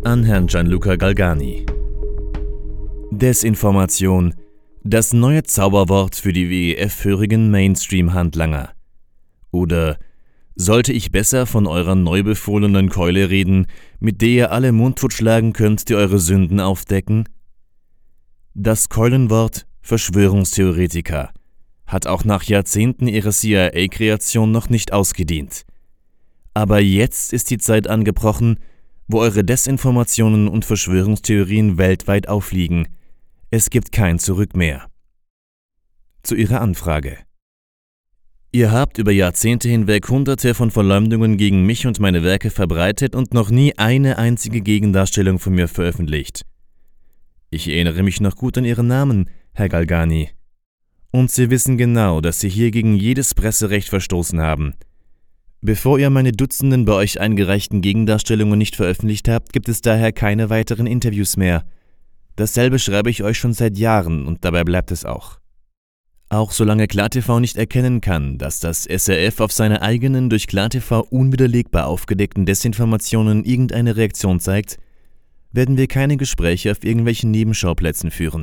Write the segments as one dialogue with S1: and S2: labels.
S1: an Herrn Gianluca Galgani. Desinformation, das neue Zauberwort für die WEF-hörigen Mainstream-Handlanger. Oder sollte ich besser von eurer neu befohlenen Keule reden, mit der ihr alle mundtot schlagen könnt, die eure Sünden aufdecken? Das Keulenwort Verschwörungstheoretiker hat auch nach Jahrzehnten ihrer CIA-Kreation noch nicht ausgedient. Aber jetzt ist die Zeit angebrochen, wo eure Desinformationen und Verschwörungstheorien weltweit auffliegen. Es gibt kein Zurück mehr. Zu Ihrer Anfrage. Ihr habt über Jahrzehnte hinweg Hunderte von Verleumdungen gegen mich und meine Werke verbreitet und noch nie eine einzige Gegendarstellung von mir veröffentlicht. Ich erinnere mich noch gut an Ihren Namen, Herr Galgani. Und Sie wissen genau, dass Sie hier gegen jedes Presserecht verstoßen haben. Bevor ihr meine Dutzenden bei euch eingereichten Gegendarstellungen nicht veröffentlicht habt, gibt es daher keine weiteren Interviews mehr. Dasselbe schreibe ich euch schon seit Jahren und dabei bleibt es auch. Auch solange KlarTV nicht erkennen kann, dass das SRF auf seine eigenen durch KlarTV unwiderlegbar aufgedeckten Desinformationen irgendeine Reaktion zeigt, werden wir keine Gespräche auf irgendwelchen Nebenschauplätzen führen.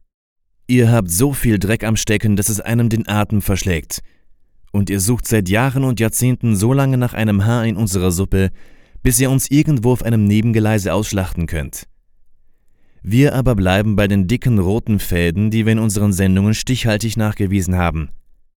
S1: Ihr habt so viel Dreck am Stecken, dass es einem den Atem verschlägt. Und ihr sucht seit Jahren und Jahrzehnten so lange nach einem Haar in unserer Suppe, bis ihr uns irgendwo auf einem Nebengeleise ausschlachten könnt. Wir aber bleiben bei den dicken roten Fäden, die wir in unseren Sendungen stichhaltig nachgewiesen haben.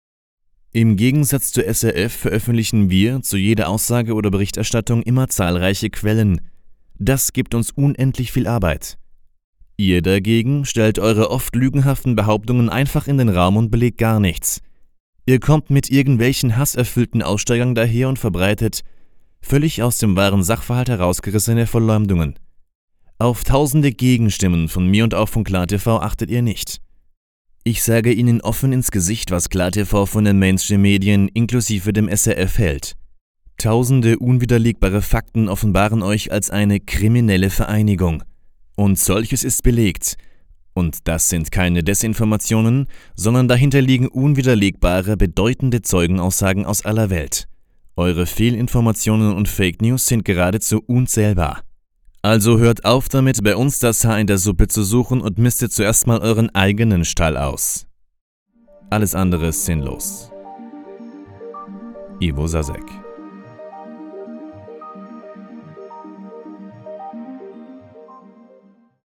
S1: Im Gegensatz zur SRF veröffentlichen wir zu jeder Aussage oder Berichterstattung immer zahlreiche Quellen. Das gibt uns unendlich viel Arbeit. Ihr dagegen stellt eure oft lügenhaften Behauptungen einfach in den Raum und belegt gar nichts. Ihr kommt mit irgendwelchen hasserfüllten Aussteigern daher und verbreitet völlig aus dem wahren Sachverhalt herausgerissene Verleumdungen. Auf tausende Gegenstimmen von mir und auch von KlarTV achtet ihr nicht. Ich sage Ihnen offen ins Gesicht, was KlarTV von den Mainstream-Medien inklusive dem SRF hält. Tausende unwiderlegbare Fakten offenbaren euch als eine kriminelle Vereinigung. Und solches ist belegt. Und das sind keine Desinformationen, sondern dahinter liegen unwiderlegbare, bedeutende Zeugenaussagen aus aller Welt. Eure Fehlinformationen und Fake News sind geradezu unzählbar. Also hört auf damit, bei uns das Haar in der Suppe zu suchen und mistet zuerst mal euren eigenen Stall aus. Alles andere ist sinnlos. Ivo Sasek.